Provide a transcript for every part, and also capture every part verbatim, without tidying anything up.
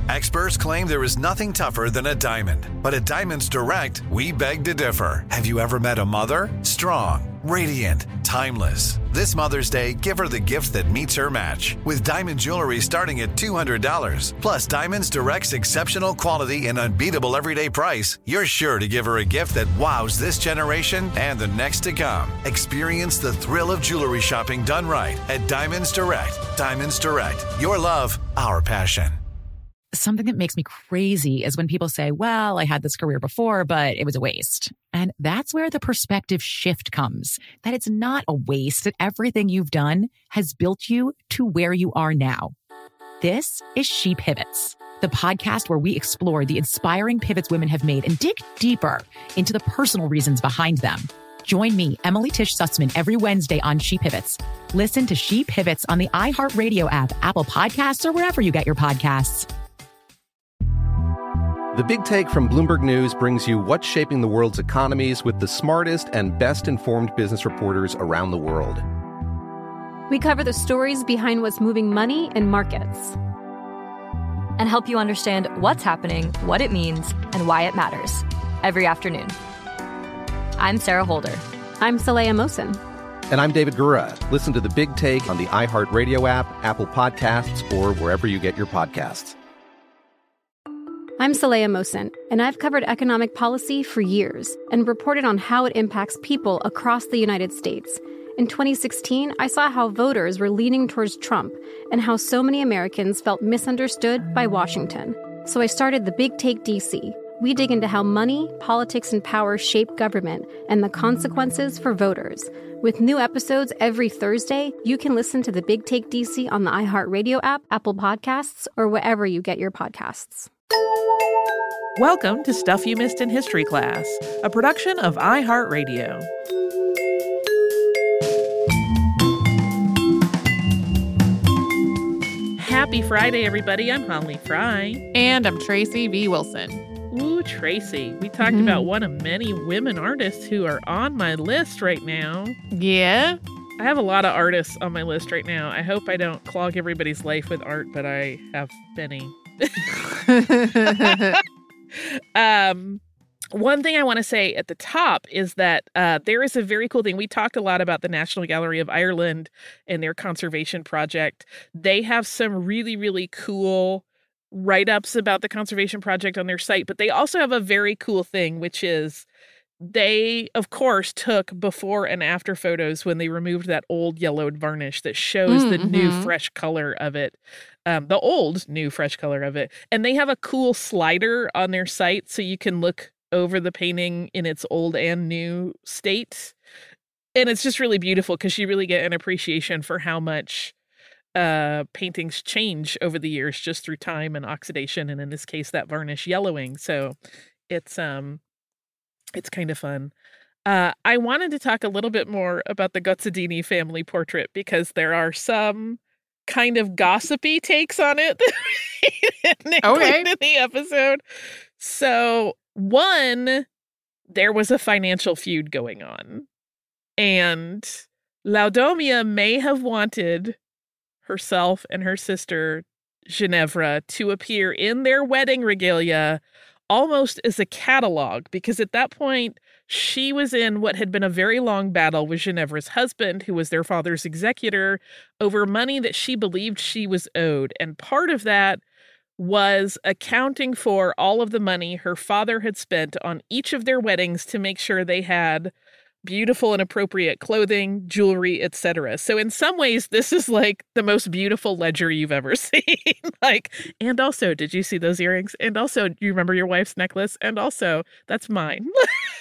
Experts claim there is nothing tougher than a diamond. But at Diamonds Direct, we beg to differ. Have you ever met a mother? Strong, radiant, timeless. This Mother's Day, give her the gift that meets her match. With diamond jewelry starting at two hundred dollars. Plus, Diamonds Direct's exceptional quality and unbeatable everyday price, you're sure to give her a gift that wows this generation and the next to come. Experience the thrill of jewelry shopping done right at Diamonds Direct. Diamonds Direct. Your love, our passion. Something that makes me crazy is when people say, well, I had this career before, but it was a waste. And that's where the perspective shift comes, that it's not a waste, that everything you've done has built you to where you are now. This is She Pivots, the podcast where we explore the inspiring pivots women have made and dig deeper into the personal reasons behind them. Join me, Emily Tish Sussman, every Wednesday on She Pivots. Listen to She Pivots on the iHeartRadio app, Apple Podcasts, or wherever you get your podcasts. The Big Take from Bloomberg News brings you what's shaping the world's economies with the smartest and best-informed business reporters around the world. We cover the stories behind what's moving money and markets. And help you understand what's happening, what it means, and why it matters. Every afternoon. I'm Sarah Holder. I'm Saleha Mohsin. And I'm David Gura. Listen to The Big Take on the iHeartRadio app, Apple Podcasts, or wherever you get your podcasts. I'm Saleha Mohsin, and I've covered economic policy for years and reported on how it impacts people across the United States. In twenty sixteen, I saw how voters were leaning towards Trump and how so many Americans felt misunderstood by Washington. So I started The Big Take D C. We dig into how money, politics, and power shape government and the consequences for voters. With new episodes every Thursday, you can listen to The Big Take D C on the iHeartRadio app, Apple Podcasts, or wherever you get your podcasts. Welcome to Stuff You Missed in History Class, a production of iHeartRadio. Happy Friday, everybody. I'm Holly Fry. And I'm Tracy V. Wilson. Ooh, Tracy. We talked mm-hmm. about one of many women artists who are on my list right now. Yeah? I have a lot of artists on my list right now. I hope I don't clog everybody's life with art, but I have many. um, one thing I want to say at the top is that uh, there is a very cool thing. We talked a lot about the National Gallery of Ireland and their conservation project. They have some really, really cool write-ups about the conservation project on their site, but they also have a very cool thing, which is they, of course, took before and after photos when they removed that old yellowed varnish that shows mm-hmm. the new fresh color of it. Um, the old new fresh color of it. And they have a cool slider on their site so you can look over the painting in its old and new state. And it's just really beautiful because you really get an appreciation for how much uh, paintings change over the years just through time and oxidation. And in this case, that varnish yellowing. So it's um, it's kind of fun. Uh, I wanted to talk a little bit more about the Gozzadini family portrait because there are some kind of gossipy takes on it that okay. in the episode. So, one, there was a financial feud going on. And Laodomia may have wanted herself and her sister, Ginevra, to appear in their wedding regalia almost as a catalog, because at that point, she was in what had been a very long battle with Ginevra's husband, who was their father's executor, over money that she believed she was owed. And part of that was accounting for all of the money her father had spent on each of their weddings to make sure they had beautiful and appropriate clothing, jewelry, et cetera. So in some ways, this is like the most beautiful ledger you've ever seen. Like, and also, did you see those earrings? And also, do you remember your wife's necklace? And also, that's mine.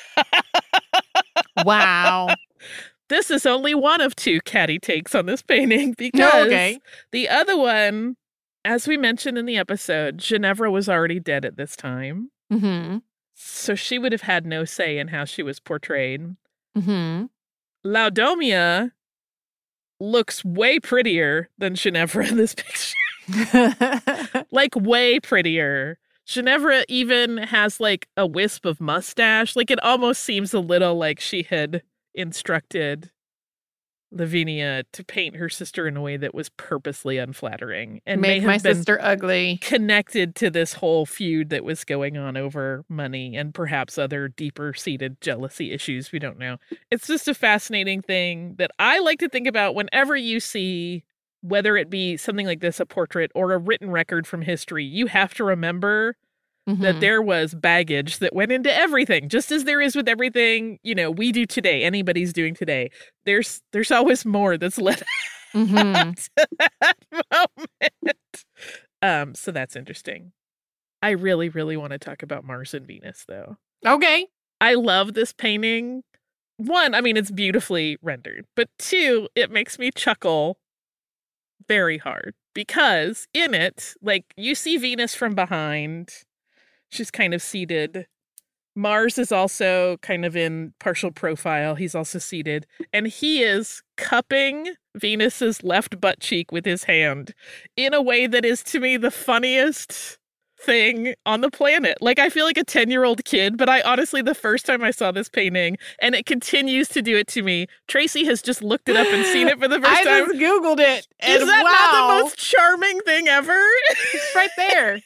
Wow. This is only one of two catty takes on this painting because okay. the other one, as we mentioned in the episode, Ginevra was already dead at this time. Mm-hmm. So she would have had no say in how she was portrayed. Mm-hmm. Laodomia looks way prettier than Ginevra in this picture. Like, way prettier. Ginevra even has, like, a wisp of mustache. Like, it almost seems a little like she had instructed Lavinia to paint her sister in a way that was purposely unflattering and Make may my have been sister ugly. connected to this whole feud that was going on over money and perhaps other deeper seated jealousy issues. We don't know. It's just a fascinating thing that I like to think about whenever you see, whether it be something like this, a portrait or a written record from history. You have to remember Mm-hmm. that there was baggage that went into everything, just as there is with everything, you know, we do today, anybody's doing today. There's there's always more that's led Mm-hmm. to that moment. Um, so that's interesting. I really, really want to talk about Mars and Venus, though. Okay. I love this painting. One, I mean, it's beautifully rendered, but two, it makes me chuckle very hard because in it, like, you see Venus from behind. She's kind of seated. Mars is also kind of in partial profile. He's also seated. And he is cupping Venus's left butt cheek with his hand in a way that is, to me, the funniest thing on the planet. Like, I feel like a ten-year-old kid, but I honestly, the first time I saw this painting, and it continues to do it to me, Tracy has just looked it up and seen it for the first I time. just Googled it. And Is that wow, not the most charming thing ever? It's right there.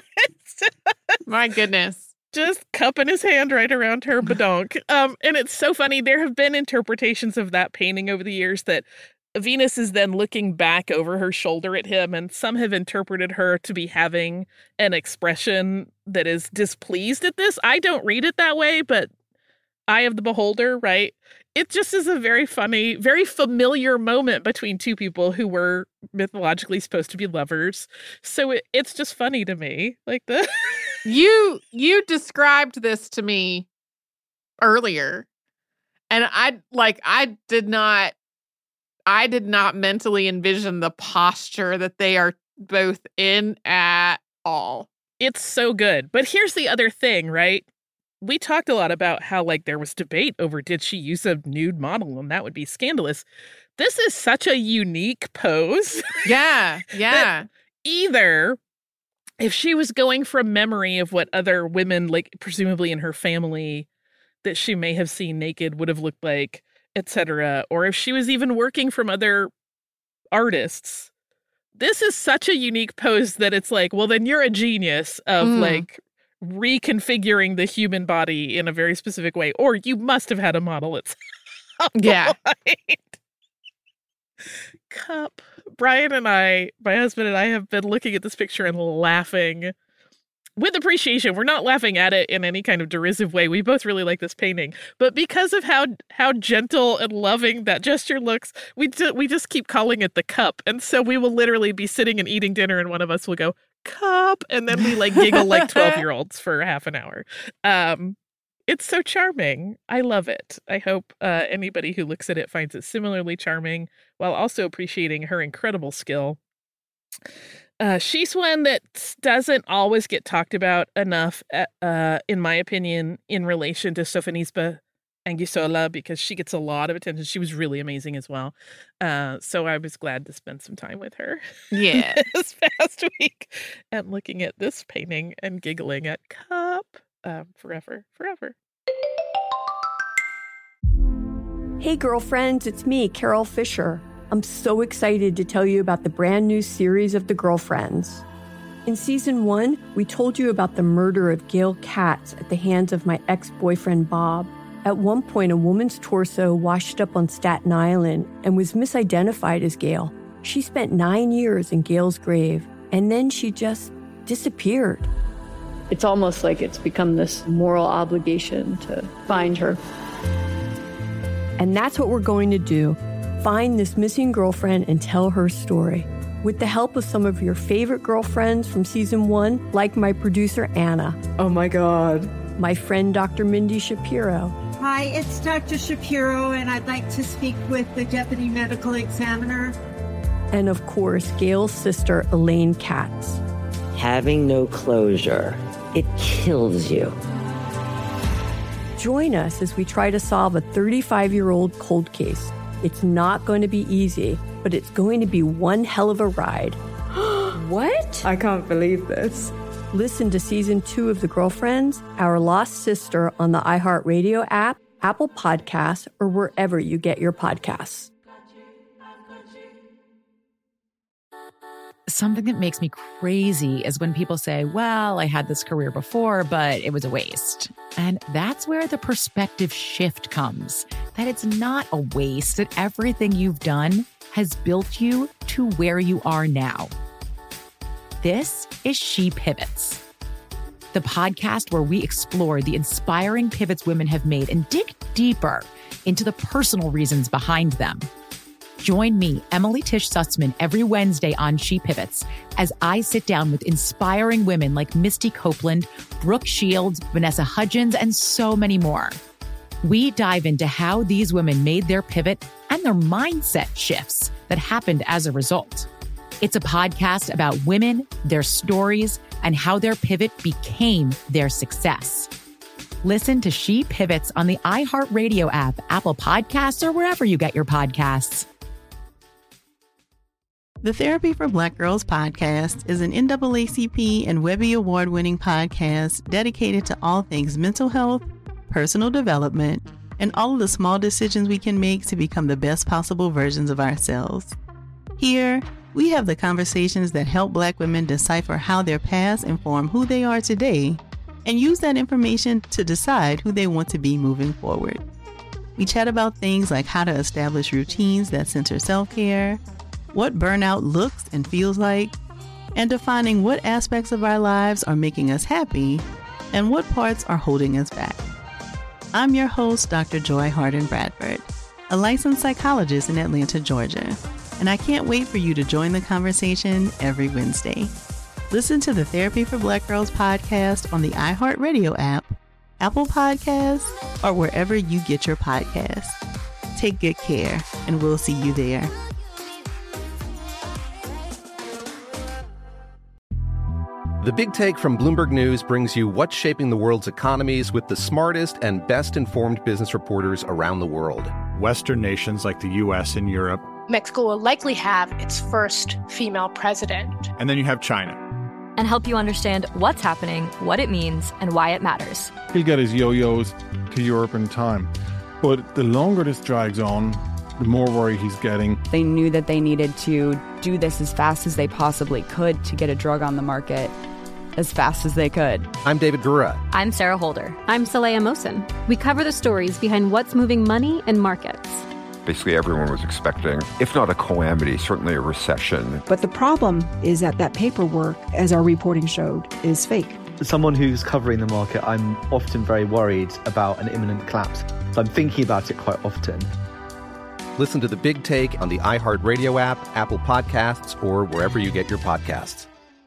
My goodness. Just cupping his hand right around her badonk. Um, and it's so funny. There have been interpretations of that painting over the years that Venus is then looking back over her shoulder at him, and some have interpreted her to be having an expression that is displeased at this. I don't read it that way, but eye of the beholder, right? It just is a very funny, very familiar moment between two people who were mythologically supposed to be lovers. So it, it's just funny to me. Like the You you described this to me earlier. And I like I did not I did not mentally envision the posture that they are both in at all. It's so good. But here's the other thing, right? We talked a lot about how, like, there was debate over did she use a nude model and that would be scandalous. This is such a unique pose. Yeah, yeah. Either if she was going from memory of what other women, like presumably in her family, that she may have seen naked would have looked like, et cetera, or if she was even working from other artists. This is such a unique pose that it's like, well, then you're a genius of Mm. like reconfiguring the human body in a very specific way, or you must have had a model at some Yeah. point. Cup. Brian and I, my husband and I, have been looking at this picture and laughing with appreciation. We're not laughing at it in any kind of derisive way. We both really like this painting, but because of how how gentle and loving that gesture looks, we ju- we just keep calling it the cup. And so we will literally be sitting and eating dinner, and one of us will go cup, and then we like giggle like twelve year olds for half an hour. Um, it's so charming. I love it. I hope uh, anybody who looks at it finds it similarly charming, while also appreciating her incredible skill. Uh, she's one that doesn't always get talked about enough, uh, in my opinion, in relation to Sofonisba Anguissola, because she gets a lot of attention. She was really amazing as well. Uh, so I was glad to spend some time with her Yeah. this past week and looking at this painting and giggling at Cup um, forever, forever. Hey, girlfriends, it's me, Carol Fisher. I'm so excited to tell you about the brand new series of The Girlfriends. In season one, we told you about the murder of Gail Katz at the hands of my ex-boyfriend, Bob. At one point, a woman's torso washed up on Staten Island and was misidentified as Gail. She spent nine years in Gail's grave, and then she just disappeared. It's almost like it's become this moral obligation to find her. And that's what we're going to do. Find this missing girlfriend and tell her story. With the help of some of your favorite girlfriends from season one, like my producer, Anna. Oh my God. My friend, Doctor Mindy Shapiro. Hi, it's Doctor Shapiro, and I'd like to speak with the Deputy Medical Examiner. And of course, Gail's sister, Elaine Katz. Having no closure, it kills you. Join us as we try to solve a thirty-five-year-old cold case. It's not going to be easy, but it's going to be one hell of a ride. What? I can't believe this. Listen to season two of The Girlfriends, Our Lost Sister on the iHeartRadio app, Apple Podcasts, or wherever you get your podcasts. Something that makes me crazy is when people say, well, I had this career before, but it was a waste. And that's where the perspective shift comes, that it's not a waste, that everything you've done has built you to where you are now. This is She Pivots, the podcast where we explore the inspiring pivots women have made and dig deeper into the personal reasons behind them. Join me, Emily Tish Sussman, every Wednesday on She Pivots as I sit down with inspiring women like Misty Copeland, Brooke Shields, Vanessa Hudgens, and so many more. We dive into how these women made their pivot and their mindset shifts that happened as a result. It's a podcast about women, their stories, and how their pivot became their success. Listen to She Pivots on the iHeartRadio app, Apple Podcasts, or wherever you get your podcasts. The Therapy for Black Girls podcast is an N double A C P and Webby Award-winning podcast dedicated to all things mental health, personal development, and all of the small decisions we can make to become the best possible versions of ourselves. Here, we have the conversations that help Black women decipher how their past inform who they are today and use that information to decide who they want to be moving forward. We chat about things like how to establish routines that center self-care, what burnout looks and feels like, and defining what aspects of our lives are making us happy and what parts are holding us back. I'm your host, Doctor Joy Harden Bradford, a licensed psychologist in Atlanta, Georgia, and I can't wait for you to join the conversation every Wednesday. Listen to the Therapy for Black Girls podcast on the iHeartRadio app, Apple Podcasts, or wherever you get your podcasts. Take good care, and we'll see you there. The Big Take from Bloomberg News brings you what's shaping the world's economies with the smartest and best-informed business reporters around the world. Western nations like the U S and Europe. Mexico will likely have its first female president. And then you have China. And help you understand what's happening, what it means, and why it matters. He'll get his yo-yos to Europe in time. But the longer this drags on, the more worry he's getting. They knew that they needed to do this as fast as they possibly could to get a drug on the market as fast as they could. I'm David Gura. I'm Sarah Holder. I'm Saleha Mohsen. We cover the stories behind what's moving money and markets. Basically, everyone was expecting, if not a calamity, certainly a recession. But the problem is that that paperwork, as our reporting showed, is fake. As someone who's covering the market, I'm often very worried about an imminent collapse. So I'm thinking about it quite often. Listen to The Big Take on the iHeartRadio app, Apple Podcasts, or wherever you get your podcasts.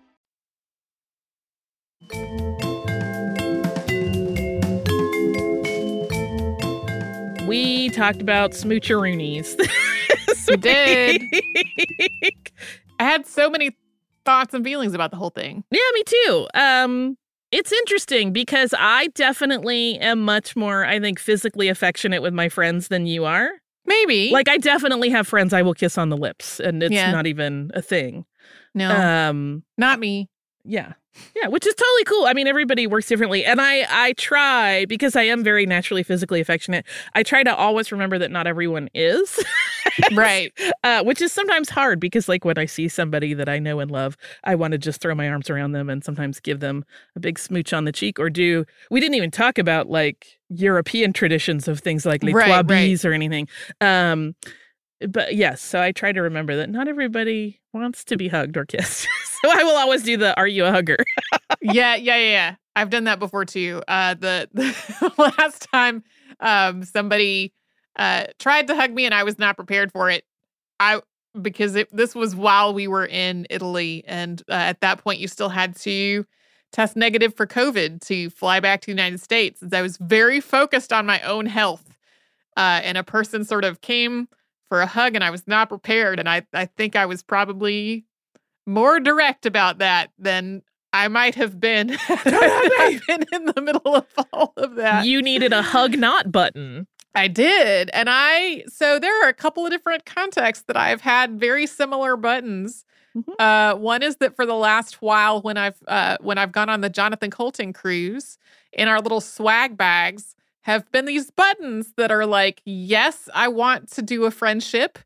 We talked about smoocheroonies. We did. I had so many thoughts and feelings about the whole thing. Yeah, me too. Um, it's interesting because I definitely am much more, I think, physically affectionate with my friends than you are. Maybe. Like, I definitely have friends I will kiss on the lips, and it's yeah. not even a thing. No, um, not me. Yeah. Yeah, which is totally cool. I mean, everybody works differently. And I, I try, because I am very naturally physically affectionate, I try to always remember that not everyone is. Right. Uh, which is sometimes hard because, like, when I see somebody that I know and love, I want to just throw my arms around them and sometimes give them a big smooch on the cheek or do. We didn't even talk about, like, European traditions of things like les right, trois bis right. or anything. Um, but yes, so I try to remember that not everybody wants to be hugged or kissed. So I will always do the, are you a hugger? yeah, yeah, yeah, yeah. I've done that before too. Uh, the, the last time um, somebody uh, tried to hug me and I was not prepared for it. I because it, this was while we were in Italy. And uh, at that point, you still had to test negative for COVID to fly back to the United States. And I was very focused on my own health. Uh, and a person sort of came for a hug and I was not prepared. And I, I think I was probably more direct about that than I might have been had I been in the middle of all of that. You needed a hug not button. I did. And I, so there are a couple of different contexts that I've had very similar buttons. Mm-hmm. Uh, one is that for the last while when I've, uh, when I've gone on the Jonathan Colton cruise, in our little swag bags have been these buttons that are like, yes, I want to do a friendship.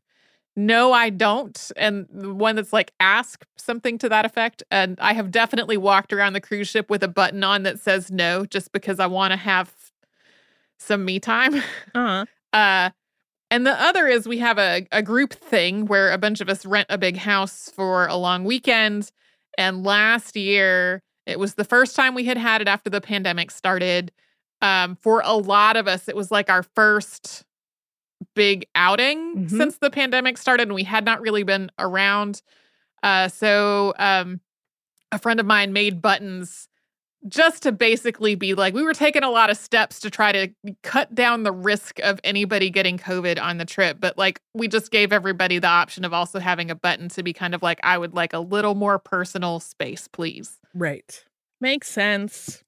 no, I don't. And the one that's like, ask something to that effect. And I have definitely walked around the cruise ship with a button on that says no, just because I want to have some me time. Uh-huh. Uh, and the other is we have a, a group thing where a bunch of us rent a big house for a long weekend. And last year, it was the first time we had had it after the pandemic started. Um, for a lot of us, it was like our first big outing Mm-hmm. since the pandemic started, and we had not really been around. Uh, so um, a friend of mine made buttons just to basically be like, we were taking a lot of steps to try to cut down the risk of anybody getting COVID on the trip. But like, we just gave everybody the option of also having a button to be kind of like, I would like a little more personal space, please. Right. Makes sense.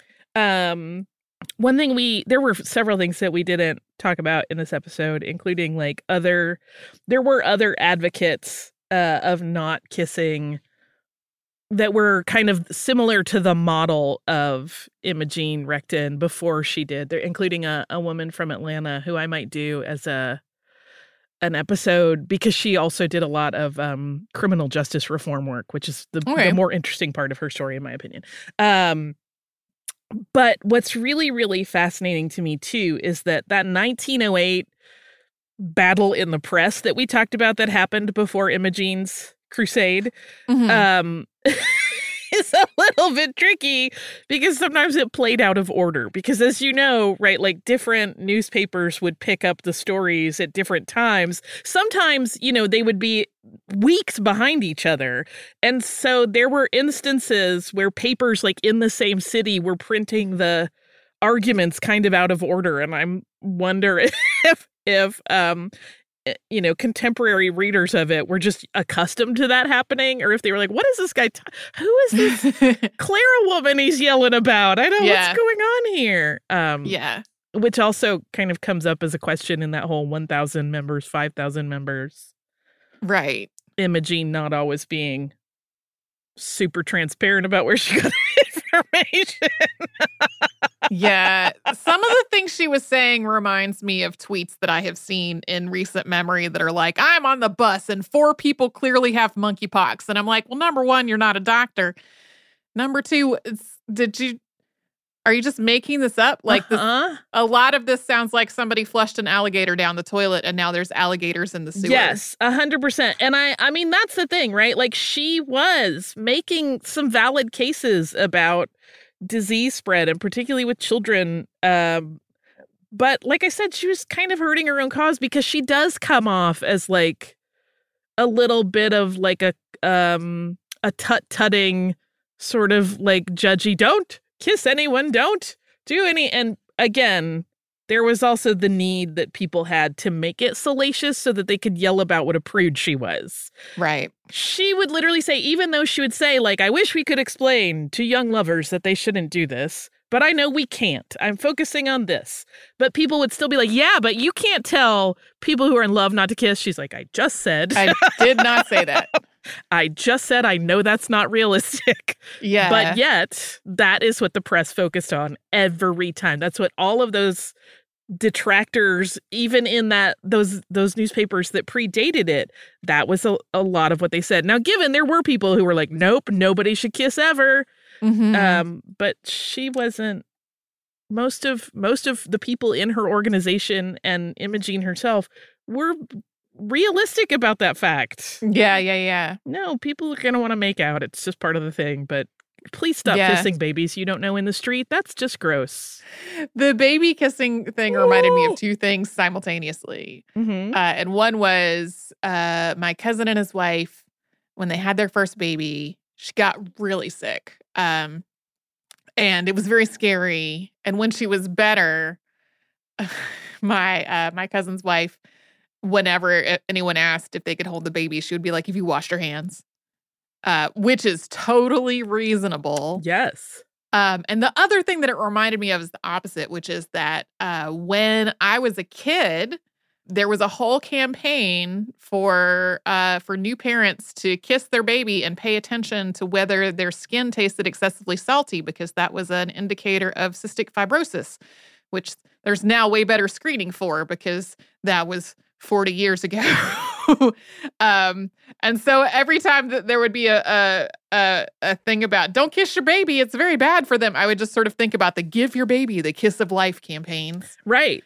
Um, one thing we, there were several things that we didn't talk about in this episode, including like other, there were other advocates uh, of not kissing that were kind of similar to the model of Imogene Recton before she did, there, including a, a woman from Atlanta who I might do as a an episode because she also did a lot of um, criminal justice reform work, which is the, Okay. the more interesting part of her story, in my opinion. Um, but what's really, really fascinating to me, too, is that that nineteen oh eight battle in the press that we talked about that happened before Imogene's crusade Mhm. um, is a little bit tricky because sometimes it played out of order. Because as you know, right, like different newspapers would pick up the stories at different times. Sometimes, you know, they would be weeks behind each other. And so there were instances where papers like in the same city were printing the arguments kind of out of order. And I'm wonder if, if, um, you know, contemporary readers of it were just accustomed to that happening, or if they were like, what is this guy? T- Who is this Clara woman he's yelling about? I don't know Yeah. what's going on here. Um, Yeah. Which also kind of comes up as a question in that whole one thousand members, five thousand members. Right. Imogene not always being super transparent about where she got her information. Yeah. Some of the things she was saying reminds me of tweets that I have seen in recent memory that are like, I'm on the bus and four people clearly have monkeypox. And I'm like, well, number one, you're not a doctor. Number two, it's, did you, are you just making this up? Like, uh-huh. this, a lot of this sounds like somebody flushed an alligator down the toilet and now there's alligators in the sewer. Yes, a hundred percent. And I, I mean, that's the thing, right? Like she was making some valid cases about disease spread and particularly with children. Um, but like I said, she was kind of hurting her own cause because she does come off as like a little bit of like a, um, a tut-tutting sort of like judgy, don't kiss anyone, don't do any. And again, there was also the need that people had to make it salacious so that they could yell about what a prude she was. Right. She would literally say, even though she would say, like, I wish we could explain to young lovers that they shouldn't do this, but I know we can't. I'm focusing on this. But people would still be like, yeah, but you can't tell people who are in love not to kiss. She's like, I just said. I did not say that. I just said I know that's not realistic. Yeah. But yet, that is what the press focused on every time. That's what all of those detractors, even in that those those newspapers that predated it, that was a, a lot of what they said. Now, given there were people who were like, nope, nobody should kiss ever. Mm-hmm. Um, but she wasn't. Most of most of the people in her organization and Imogene herself were realistic about that fact. Yeah, yeah, yeah. No, people are going to want to make out. It's just part of the thing. But please stop Yeah. kissing babies you don't know in the street. That's just gross. The baby kissing thing reminded me of two things simultaneously. Mm-hmm. Uh, and one was uh, my cousin and his wife, when they had their first baby, she got really sick. Um, and it was very scary. And when she was better, my uh, my cousin's wife, whenever anyone asked if they could hold the baby, she would be like, if you washed your hands, uh, which is totally reasonable. Yes. Um, and the other thing that it reminded me of is the opposite, which is that uh, when I was a kid, there was a whole campaign for uh, for new parents to kiss their baby and pay attention to whether their skin tasted excessively salty, because that was an indicator of cystic fibrosis, which there's now way better screening for because that was forty years ago. um, and so every time that there would be a, a a a thing about don't kiss your baby, it's very bad for them, I would just sort of think about the Give Your Baby the Kiss of Life campaigns. Right.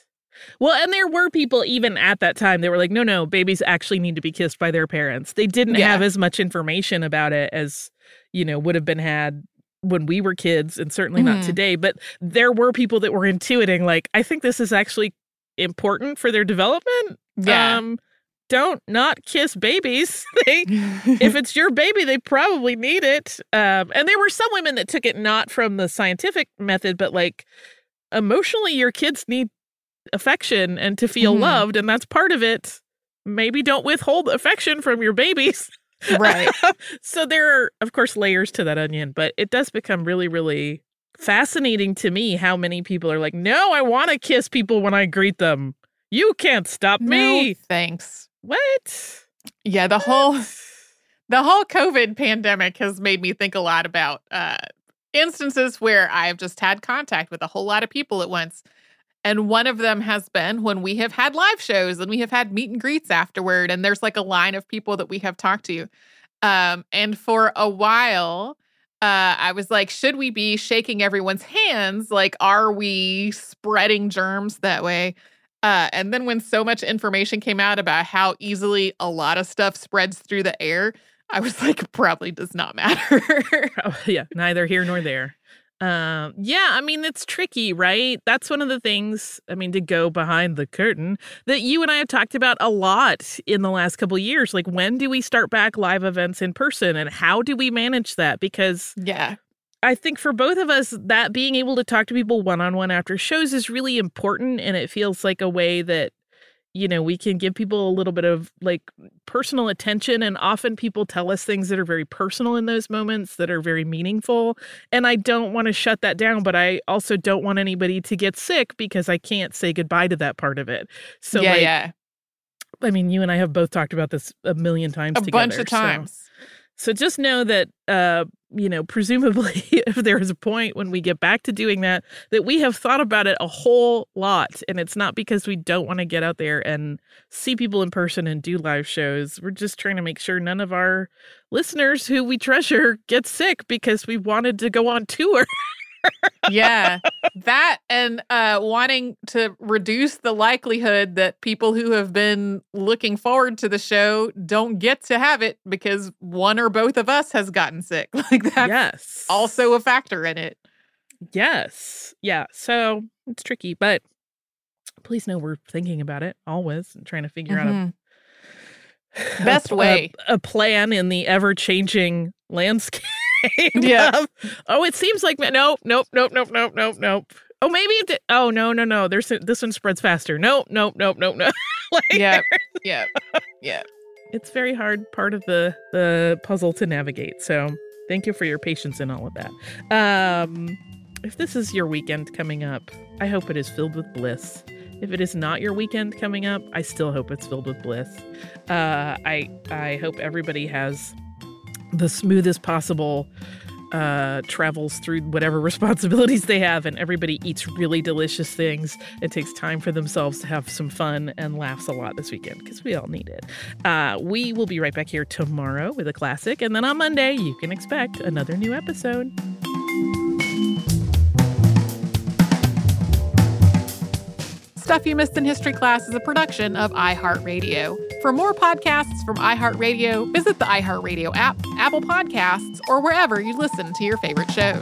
Well, and there were people even at that time that were like, no, no, babies actually need to be kissed by their parents. They didn't Yeah. have as much information about it as, you know, would have been had when we were kids, and certainly not Mhm. today. But there were people that were intuiting, like, I think this is actually important for their development. Yeah. Um, don't not kiss babies. They, if it's your baby, they probably need it. Um, and there were some women that took it not from the scientific method, but like emotionally, your kids need affection and to feel Mhm. loved, and that's part of it. Maybe don't withhold affection from your babies. Right. So there are, of course, layers to that onion, but it does become really, really fascinating to me how many people are like, no, I want to kiss people when I greet them. You can't stop me. No, thanks. What? Yeah, the whole the whole COVID pandemic has made me think a lot about uh, instances where I've just had contact with a whole lot of people at once. And one of them has been when we have had live shows and we have had meet and greets afterward. And there's like a line of people that we have talked to. Um, and for a while, uh, I was like, should we be shaking everyone's hands? Like, are we spreading germs that way? Uh, and then when so much information came out about how easily a lot of stuff spreads through the air, I was like, probably does not matter. Oh, yeah, neither here nor there. Um, yeah, I mean, it's tricky, right? That's one of the things, I mean, to go behind the curtain, that you and I have talked about a lot in the last couple of years. Like, when do we start back live events in person, and how do we manage that? Because yeah, I think for both of us, that being able to talk to people one-on-one after shows is really important, and it feels like a way that, you know, we can give people a little bit of like personal attention. And often people tell us things that are very personal in those moments that are very meaningful. And I don't want to shut that down, but I also don't want anybody to get sick because I can't say goodbye to that part of it. So yeah, like, yeah. I mean, you and I have both talked about this a million times A together. bunch of so- times. So just know that, uh, you know, presumably if there is a point when we get back to doing that, that we have thought about it a whole lot. And it's not because we don't want to get out there and see people in person and do live shows. We're just trying to make sure none of our listeners who we treasure get sick because we wanted to go on tour. Yeah, that and uh, wanting to reduce the likelihood that people who have been looking forward to the show don't get to have it because one or both of us has gotten sick. Like that's yes. also a factor in it. Yes. Yeah. So it's tricky, but please know we're thinking about it always and trying to figure out a Best a, way. A, a plan in the ever-changing landscape. Yeah. of, oh, it seems like nope, nope, nope, nope, nope, nope, nope. Oh, maybe it did. Oh, no, no, no. There's this one spreads faster. Nope, nope, nope, nope, nope. Like, Yeah, yeah, yeah. it's very hard part of the the puzzle to navigate. So thank you for your patience in all of that. Um, if this is your weekend coming up, I hope it is filled with bliss. If it is not your weekend coming up, I still hope it's filled with bliss. Uh, I I hope everybody has the smoothest possible uh, travels through whatever responsibilities they have, and everybody eats really delicious things. It takes time for themselves to have some fun and laughs a lot this weekend because we all need it. Uh, we will be right back here tomorrow with a classic, and then on Monday you can expect another new episode. Stuff You Missed in History Class is a production of iHeartRadio. For more podcasts from iHeartRadio, visit the iHeartRadio app, Apple Podcasts, or wherever you listen to your favorite shows.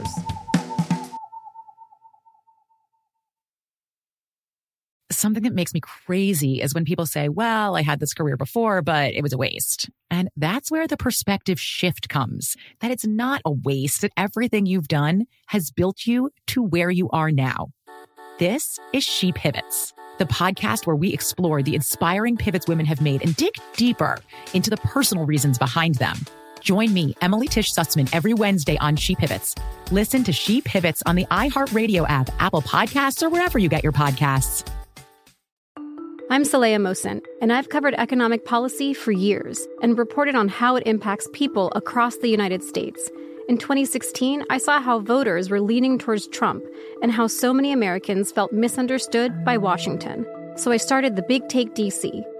Something that makes me crazy is when people say, well, I had this career before, but it was a waste. And that's where the perspective shift comes, that it's not a waste, that everything you've done has built you to where you are now. This is She Pivots, the podcast where we explore the inspiring pivots women have made and dig deeper into the personal reasons behind them. Join me, Emily Tish Sussman, every Wednesday on She Pivots. Listen to She Pivots on the iHeartRadio app, Apple Podcasts, or wherever you get your podcasts. I'm Saleha Mohsin, and I've covered economic policy for years and reported on how it impacts people across the United States. In twenty sixteen, I saw how voters were leaning towards Trump and how so many Americans felt misunderstood by Washington. So I started The Big Take D C,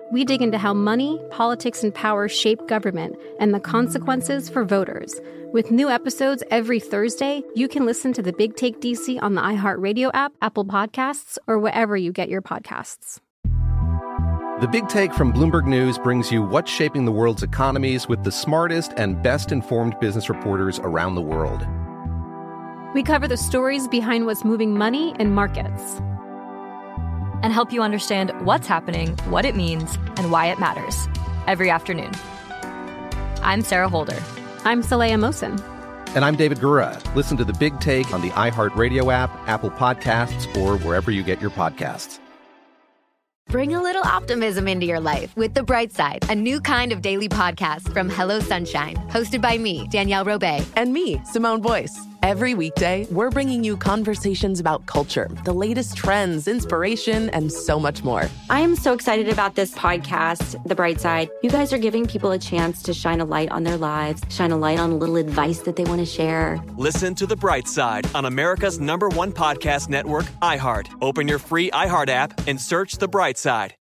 we dig into how money, politics, and power shape government and the consequences for voters. With new episodes every Thursday, you can listen to The Big Take D C on the iHeartRadio app, Apple Podcasts, or wherever you get your podcasts. The Big Take from Bloomberg News brings you what's shaping the world's economies with the smartest and best-informed business reporters around the world. We cover the stories behind what's moving money and markets, and help you understand what's happening, what it means, and why it matters every afternoon. I'm Sarah Holder. I'm Saleha Mohsin. And I'm David Gura. Listen to The Big Take on the iHeartRadio app, Apple Podcasts, or wherever you get your podcasts. Bring a little optimism into your life with The Bright Side, a new kind of daily podcast from Hello Sunshine, hosted by me, Danielle Robay. And me, Simone Boyce. Every weekday, we're bringing you conversations about culture, the latest trends, inspiration, and so much more. I am so excited about this podcast, The Bright Side. You guys are giving people a chance to shine a light on their lives, shine a light on a little advice that they want to share. Listen to The Bright Side on America's number one podcast network, iHeart. Open your free iHeart app and search The Bright Side.